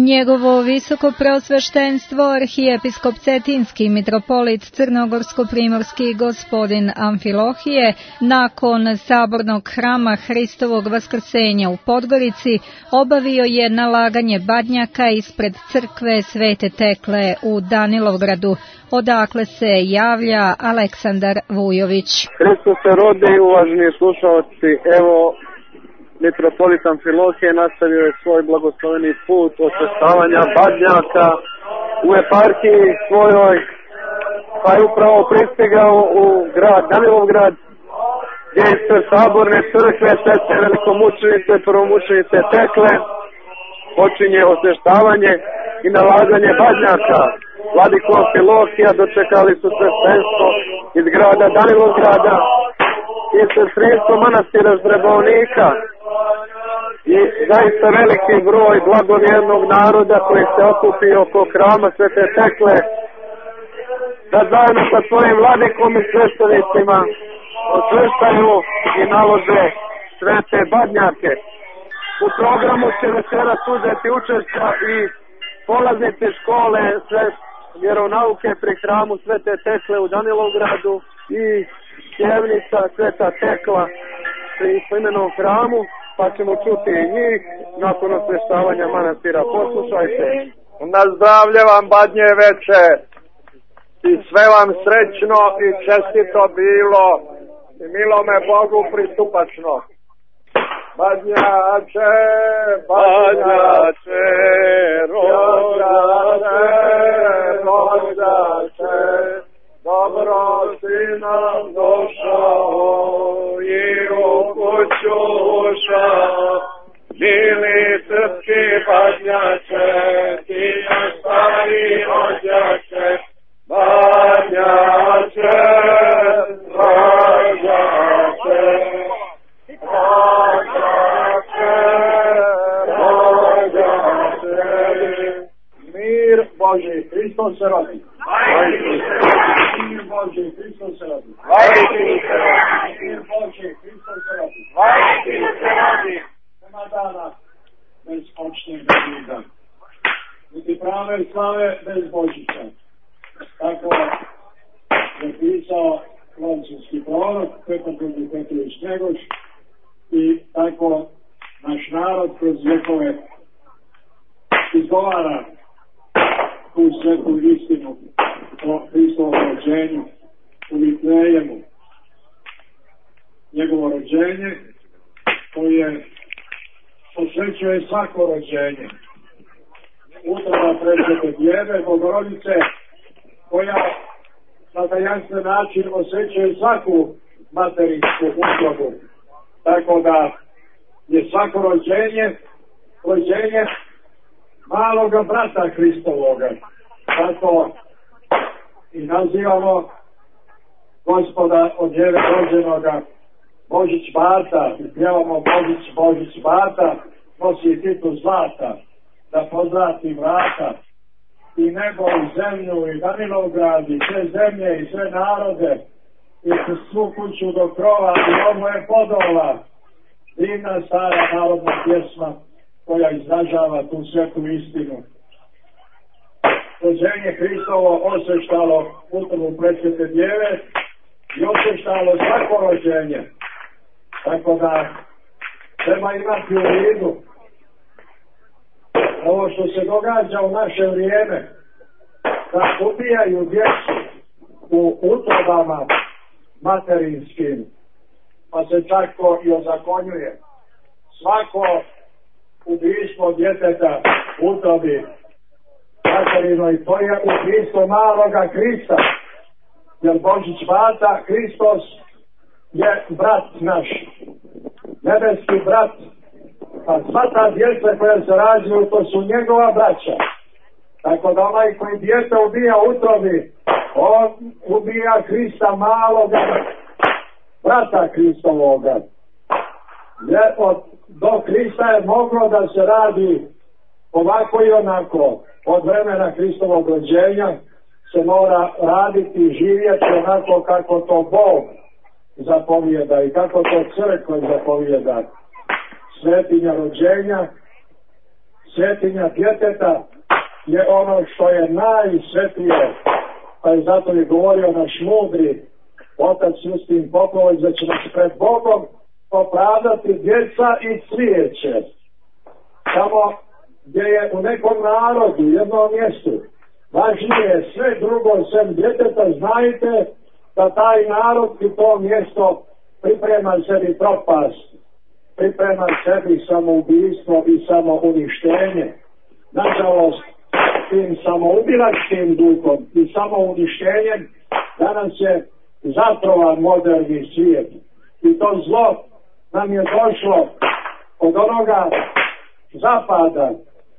Njegovo visoko preosveštenstvo arhijepiskop Cetinski mitropolit Crnogorsko-primorski gospodin Amfilohije nakon sabornog hrama Hristovog vaskrsenja u Podgorici obavio je nalaganje badnjaka ispred crkve Svete Tekle u Danilovgradu, odakle se javlja Aleksandar Vujović. Hristos se rodi, uvaženi slušalci, evo mitropolit Amfilohije nastavio je svoj blagosloveni put osveštavanja badnjaka u eparhiji svojoj, pa je upravo pristigao u grad Danilovgrad, gdje ispred saborne crkve Svete velikomučenice, prvomučenice Tekle počinje osveštavanje i nalaganje badnjaka. Vladiko Amfilohija dočekali su sveštenstvo iz grada Danilovgrada i sestrinstvo manastira Ždrebovnika i zaista veliki broj blagovjernog naroda koji se okupio oko hrama Svete Tekle da zajedno sa svojim vladikom i sveštenicima osveštaju i nalože svete badnjake. U programu će večeras uzeti učešća i polaznici škole vjeronauke pri hramu Svete Tekle u Danilovgradu i pjevnica Sveta Tekla pri imenovanom hramu, pa ćemo čuti i njih nakon osveštavanja manastira. Poslušajte. Na zdravlje vam badnje veče i sve vam srećno i čestito bilo i milome Bogu pristupačno. Badnjače, badnjače, rođače, rođače, dobro si nam došao i u kuću ušao, mili srpski badnjače, ti naš stari rođače, badnjače, rođače, rođače, rođače. Mir Boži, Hristos se rodi. Mir Boži, Hristos se rodi. Mir Boži, Hristos se rodi. Nema dana bez počnjeg vida, niti prave slave bez Božića. Tako je pisao francuski prorok Petar Petrović Njegoš i tako naš narod kroz vjekove izgovara tu svetu istinu o Hristovom rođenju u Vitlejemu. Njegovo rođenje koje posvećuje svako rođenje. Utrova presvete Djeve Bogorodice koja na tajanstven način osjećuje svaku materinsku utrobu. Tako da je svako rođenje maloga brata Hristovoga. Tako i nazivamo Gospoda od Djeve rođenoga Božić Bata i pjevamo Božić Bata, nosi titul zlata, da pozvrati vrata i nebo i zemlju i Danilovgrad i sve zemlje i sve narode i svu kuću do krova i ovo je podola. Divna stara narodna pjesma koja izražava tu svetu istinu. Rođenje Hristovo osveštalo utrbu presvete Djeve i osveštalo svako rođenje. Tako da treba imati u vidu ovo što se događa u naše vrijeme, da ubijaju djecu u utrobama materinskim, pa se čak to i ozakonjuje. Svako ubijstvo djeteta u utrobi materinoj, to je ubijstvo maloga Krista, jer Božić Bata, Hristos je brat naš, nebeski brat, a sva ta djeca koja se rađaju, to su njegova braća. Tako da onaj koji djete ubija u utrobi, on ubija Krista maloga, brata Hristovoga. Jer do Krista je moglo da se radi ovako i onako. Od vremena Hristovog rođenja se mora raditi i živjeti onako kako to Bog zapovijeda i kako to crkva zapovijeda. Svetinja rođenja svetinja djeteta je ono što je najsvetije, pa je zato i govorio naš mudri otac Justin Popović da će nas pred Bogom opravdati djeca i cvijeće. Samo gdje je u nekom narodu, jednom mjestu, važnije sve drugo sem djeteta, znajte da taj narod i to mjesto priprema sebi propast, priprema sebi samoubistvo i samouništenje. Nažalost, tim samoubilačkim duhom i samouništenjem danas je zatrovan moderni svijet. I to zlo nam je došlo od onoga zapada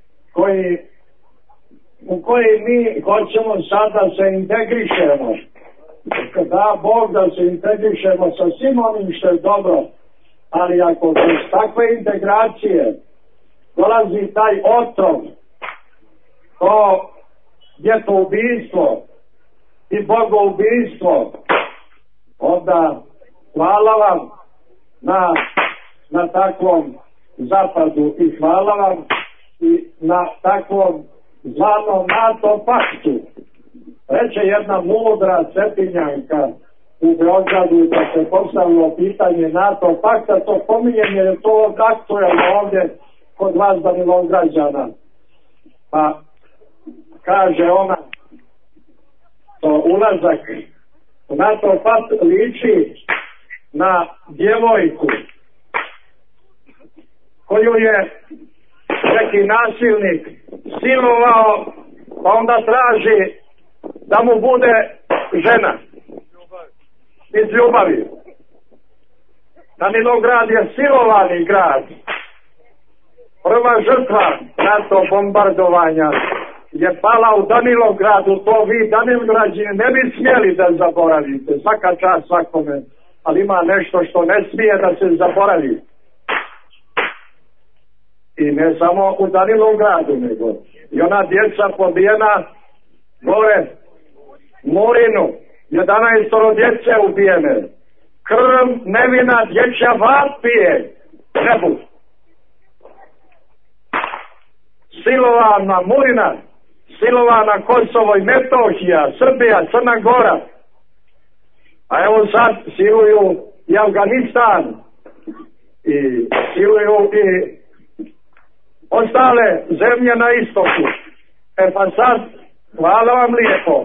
u koji mi hoćemo sada se integrišemo. Da Bog da se integrišemo sa svim onim što je dobro, ali ako kroz takve integracije dolazi taj otrov, to djetoubistvo i bogoubijstvo, onda hvala vam na takvom zapadu i hvala vam i na takvom zvanom NATO paktu. Reče jedna mudra Cetinjanka u Beogradu da se postavilo pitanje NATO pakta, to pominjem jer je to aktuelno ovdje kod vas Danilovgrađana. Pa kaže ona, to ulazak u NATO pakt liči na djevojku koju je neki nasilnik silovao, pa onda traži da mu bude žena iz ljubavi. Danilograd je silovani grad. Prva žrtva NATO bombardovanja je pala u Danilogradu. To vi Danilograđani ne bi smjeli da zaboravite. Svaka čast svakome, ali ima nešto što ne smije da se zaboravi. I ne samo u Danilogradu, nego i ona djeca pobijena gore Murinu, 11 djece ubijene, krv nevina dječja vapije nebu, silovana Murina, silovana Kosovo i Metohija, Srbija, Crna Gora, a evo sad siluju i Afganistan i siluju i ostale zemlje na istoku. Pa sad, hvala vam lijepo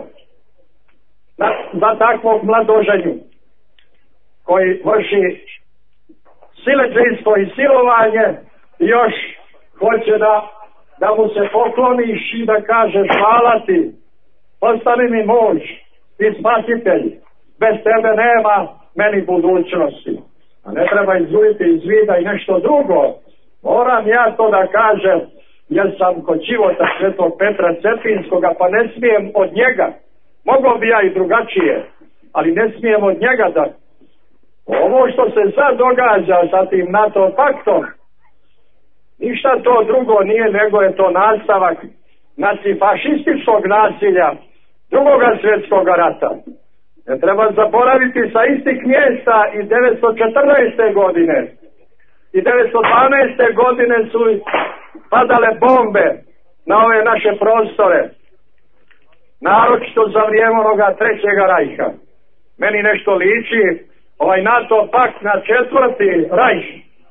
za takvog mladoženju koji vrši siledžijstvo i silovanje i još hoće da mu se pokloniš i da kažeš hvala ti, postani mi muž i spasitelj, bez tebe nema meni budućnosti. A ne treba izgubiti iz vida i nešto drugo. Moram ja to da kažem, jer sam kod života Svetog Petra Cetinskoga, pa ne smijem od njega. Mogao bi ja i drugačije, ali ne smijem od njega da... Ovo što se sad događa sa tim NATO paktom, ništa to drugo nije, nego je to nastavak nacifašističkog nasilja Drugoga svjetskog rata. Ne treba zaboraviti sa istih mjesta i 1914. godine i 1912. godine su padale bombe na ove naše prostore, naročito za vrijeme onoga Trećega rajha. Meni nešto liči ovaj NATO pakt na Četvrti rajh,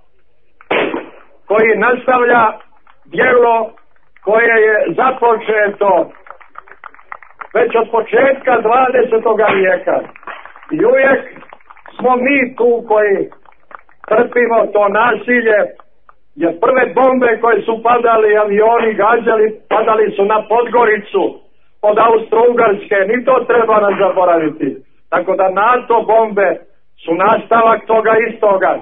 koji nastavlja djelo koje je započeto već od početka 20. vijeka. I uvijek smo mi tu koji trpimo to nasilje, jer prve bombe koje su padali, avioni gađali, padali su na Podgoricu od Austro-Ugarske, ni to treba nas zaboraviti. Tako da NATO bombe su nastavak toga istoga.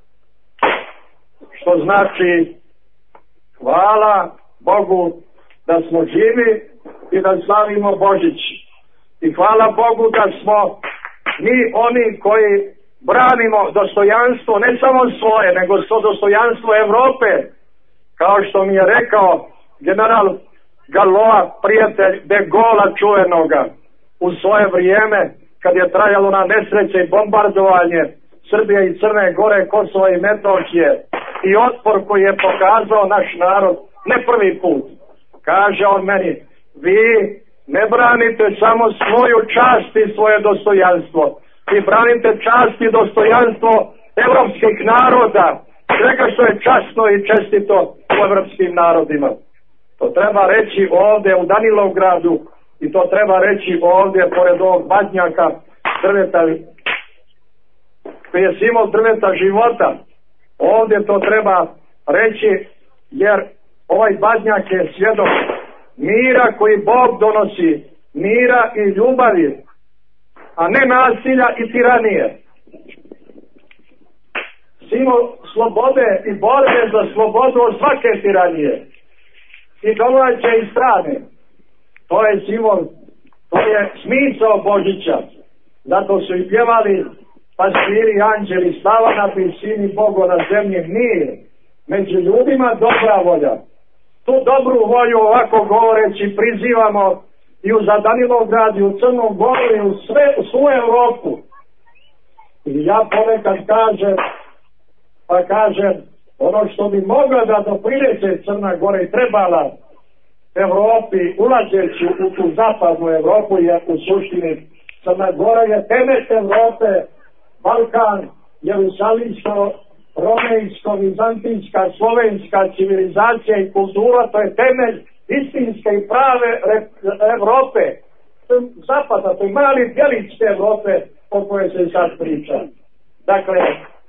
Što znači hvala Bogu da smo živi i da slavimo Božić. I hvala Bogu da smo mi oni koji branimo dostojanstvo ne samo svoje, nego to dostojanstvo Evrope, kao što mi je rekao general Galoa, prijatelj de Gaulla čuvenoga, u svoje vrijeme kad je trajalo na nesreće i bombardovanje Srbije i Crne Gore, Kosova i Metohije, i otpor koji je pokazao naš narod ne prvi put. Kaže on meni, vi ne branite samo svoju čast i svoje dostojanstvo, vi branite čast i dostojanstvo evropskih naroda, svega što je časno i čestito u evropskim narodima. To treba reći ovdje u Danilovgradu i to treba reći ovdje pored ovog badnjaka drveta, koji je simbol drveta života. Ovdje to treba reći jer ovaj badnjak je svjedok mira koji Bog donosi, mira i ljubavi, a ne nasilja i tiranije. Simbol slobode i borbe za slobodu od svake tiranije, i domaće i strane. To je simbol, to je smisao Božića. Zato su i pjevali pastiri i anđeli, slava na visini, Bogu na zemlji mir, među ljudima dobra volja. Tu dobru volju, ovako govoreći, prizivamo i u Danilovgrad i u Crnom Goru i u svu Evropu. I ja ponekad kažem, ono što bi mogla da doprinese Crna Gora i trebala Evropi, ulazeći u tu zapadnu Evropu, jer u suštini Crna Gora je temelj Evrope, Balkan, jerusalimsko, romejsko, vizantijska, slovenska civilizacija i kultura, to je temelj istinske i prave Evrope. Zapada, to je mali djelić te Evrope o kojoj se sad priča. Dakle,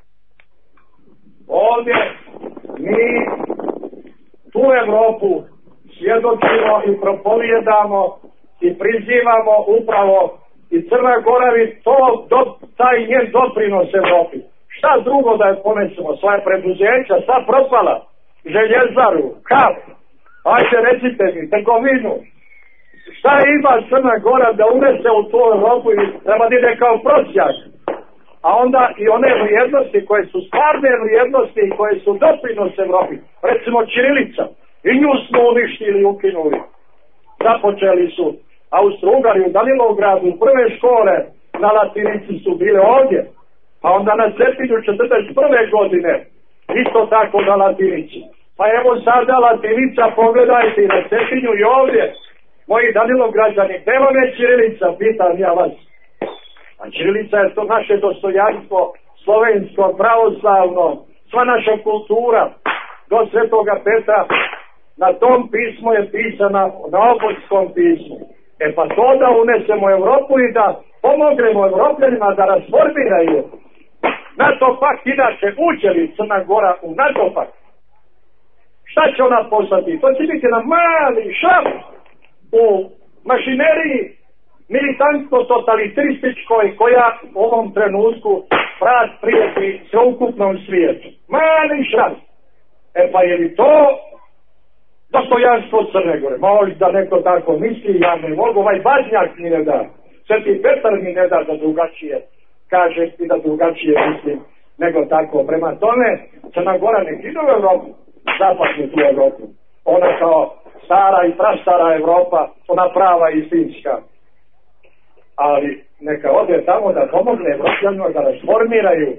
ovdje mi tu Evropu svjedočimo i propovjedamo i prizivamo upravo i Crna Gora bi taj njen doprinos Evropi. Šta drugo da je ponesemo? Svoje preduzeća, sva propala, željezaru, kap, ajde recite mi, trgovinu. Šta ima Crna Gora da unese u tu Evropu i treba da ide kao prosjak? A onda i one vrijednosti koje su stvarne vrijednosti i koje su doprinos Evropi, recimo ćirilica, i nju smo uništili i ukinuli. Započeli su Austro-Ugari u Danilovgradu, prve škole na latinici su bile ovdje, a onda na Cetinju 41. godine isto tako na latinici. Pa evo sada latinica, pogledajte i na Cetinju i ovdje, moji Danilovgrađani, gdje vam je ćirilica, pitam ja vas. A ćirilica je to naše dostojanstvo, slovensko, pravoslavno, sva naša kultura, do Svetoga Petra, na tom pismu je pisana, na Obotskom pismu. E pa to da unesemo Evropu i da pomognemo Evropljanima da rasformiraju NATO pakt, inače uđe li Crna Gora u NATO pakt? Šta će ona poslati? To će biti na mali šap u mašineriji militantno-totalitarističkoj koja u ovom trenutku prijeti sveukupnom svijetu. Mali šap. E pa je li to dostojanstvo Crne Gore? Možda neko tako misli, ja ne mogu, ovaj badnjak mi ne da. Sveti Petar mi ne da drugačije kaže i da drugačije mislim nego tako. Prema tome, Crna Gora ne ide u Evropu, zapadnu tu Evropu. Ona kao stara i prastara Evropa, ona prava i istinska. Ali neka ode tamo da pomogne Evropljanima da rasformiraju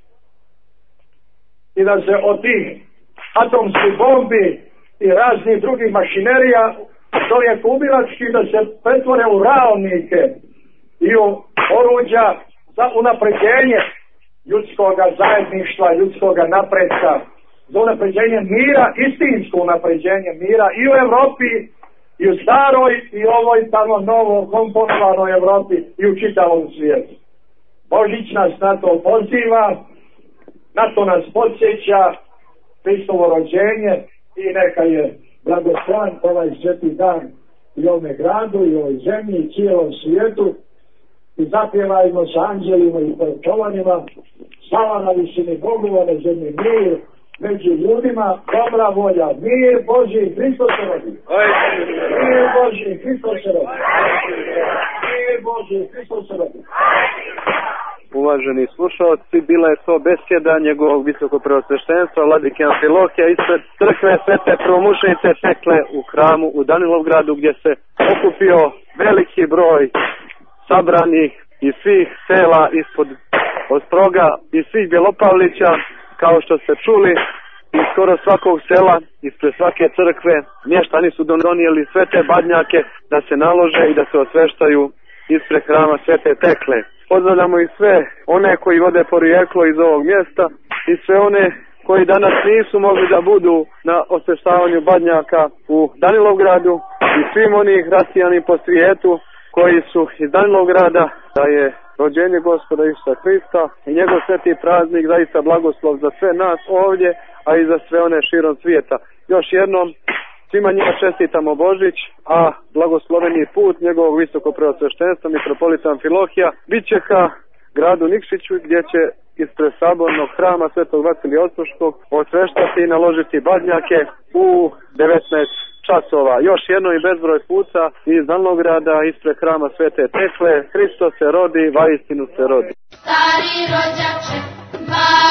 i da se od tih atomskih bombi i raznih drugih mašinerija čovjek ubilački da se pretvore u realnike i u oruđa za unapređenje ljudskog zajedništva, ljudskog napretka, za unapređenje mira, istinsko unapređenje mira i u Evropi, i u staroj, i ovoj tamo novo komponovanoj Evropi, i u čitavom svijetu. Božić nas na to poziva, na to nas podsjeća, Hristovo rođenje, i neka je blagosloven ovaj sveti dan i ovome gradu, i ovoj zemlji, i cijelom svijetu, i zapjevajmo sa anđelima i povećovanjima, slava na visini Bogu, na zemlji mir, među ljudima dobra volja, mir Božji, Hristos se rodi. Mir Božji, Hristos se rodi. Mir Božji, Hristos se rodi. Uvaženi slušalci, bila je to besjeda njegovog visokopreosveštenstva vladike Amfilohija ispred crkve Svete Prvomučenice Tekle u hramu u Danilovgradu, gdje se okupio veliki broj sabranih iz svih sela ispod Ostroga i svih Bjelopavlića, kao što ste čuli. iz skoro svakog sela, ispred svake crkve, mještani su donijeli sve te badnjake da se nalože i da se osveštaju ispred hrama Svete Tekle. Pozdravljamo i sve one koji vode porijeklo iz ovog mjesta i sve one koji danas nisu mogli da budu na osveštavanju badnjaka u Danilovgradu i svim onih rasijani po svijetu koji su iz Danilovgrada, da je rođenje Gospoda Isusa Krista i njegov sveti praznik zaista blagoslov za sve nas ovdje, a i za sve one širom svijeta. Još jednom svima njima čestitamo Božić, a blagosloveni put njegovog visokopreosveštenstva mitropolita Amfilohija bit će ka gradu Nikšiću, gdje će ispred sabornog hrama Svetog Vasilija Ostroškog osveštati i naložiti badnjake u 19 časova. Još jedno i bezbroj puta iz Danilovgrada ispred hrama Svete Tekle. Hristos se rodi, vaistinu se rodi. Stari rođače,